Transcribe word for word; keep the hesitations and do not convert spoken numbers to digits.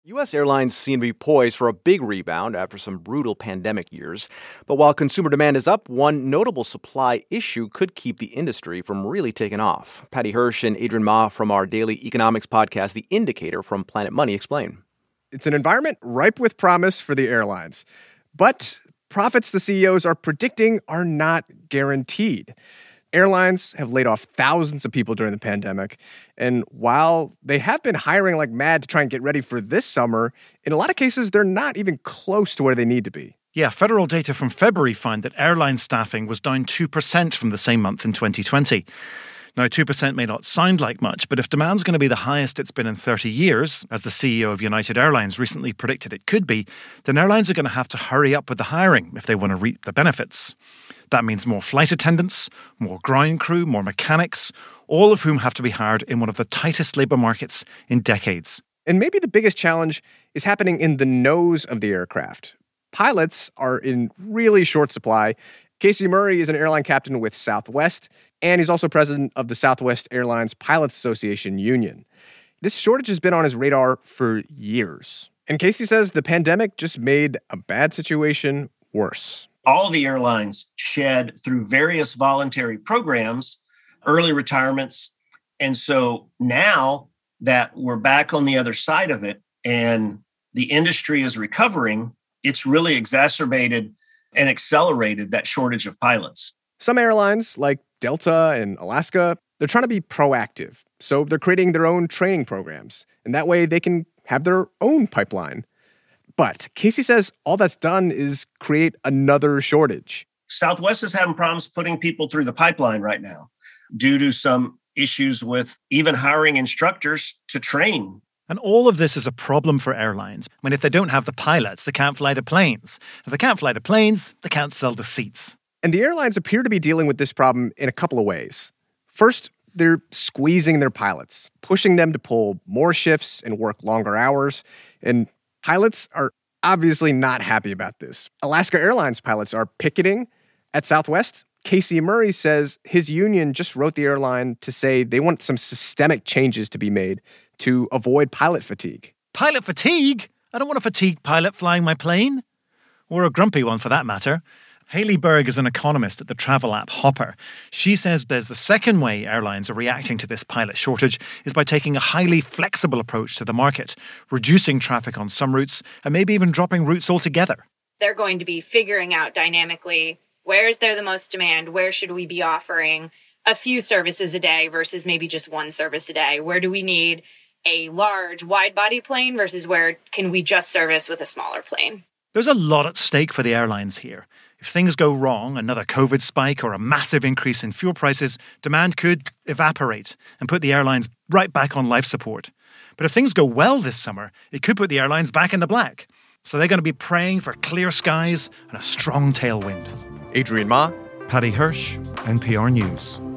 U S airlines seem to be poised for a big rebound after some brutal pandemic years. But while consumer demand is up, one notable supply issue could keep the industry from really taking off. Patty Hirsch and Adrian Ma from our daily economics podcast, The Indicator from Planet Money, explain. It's an environment ripe with promise for the airlines. But profits the C E Os are predicting are not guaranteed. Airlines have laid off thousands of people during the pandemic. And while they have been hiring like mad to try and get ready for this summer, in a lot of cases, they're not even close to where they need to be. Yeah, federal data from February found that airline staffing was down two percent from the same month in twenty twenty. Now, two percent may not sound like much, but if demand's going to be the highest it's been in thirty years, as the C E O of United Airlines recently predicted it could be, then airlines are going to have to hurry up with the hiring if they want to reap the benefits. That means more flight attendants, more ground crew, more mechanics, all of whom have to be hired in one of the tightest labour markets in decades. And maybe the biggest challenge is happening in the nose of the aircraft. Pilots are in really short supply. Casey Murray is an airline captain with Southwest, and he's also president of the Southwest Airlines Pilots Association Union. This shortage has been on his radar for years. And Casey says the pandemic just made a bad situation worse. All the airlines shed through various voluntary programs, early retirements. And so now that we're back on the other side of it and the industry is recovering, it's really exacerbated and accelerated that shortage of pilots. Some airlines, like Delta and Alaska, they're trying to be proactive. So they're creating their own training programs. And that way they can have their own pipeline. But Casey says all that's done is create another shortage. Southwest is having problems putting people through the pipeline right now due to some issues with even hiring instructors to train. And all of this is a problem for airlines. I mean, if they don't have the pilots, they can't fly the planes. If they can't fly the planes, they can't sell the seats. And the airlines appear to be dealing with this problem in a couple of ways. First, they're squeezing their pilots, pushing them to pull more shifts and work longer hours. And pilots are obviously not happy about this. Alaska Airlines pilots are picketing at Southwest. Casey Murray says his union just wrote the airline to say they want some systemic changes to be made to avoid pilot fatigue. Pilot fatigue? I don't want a fatigued pilot flying my plane. Or a grumpy one, for that matter. Hayley Berg is an economist at the travel app Hopper. She says there's the second way airlines are reacting to this pilot shortage is by taking a highly flexible approach to the market, reducing traffic on some routes and maybe even dropping routes altogether. They're going to be figuring out dynamically where is there the most demand, where should we be offering a few services a day versus maybe just one service a day? Where do we need a large wide-body plane versus where can we just service with a smaller plane? There's a lot at stake for the airlines here. If things go wrong, another COVID spike or a massive increase in fuel prices, demand could evaporate and put the airlines right back on life support. But if things go well this summer, it could put the airlines back in the black. So they're going to be praying for clear skies and a strong tailwind. Adrian Ma, Patty Hirsch, N P R News.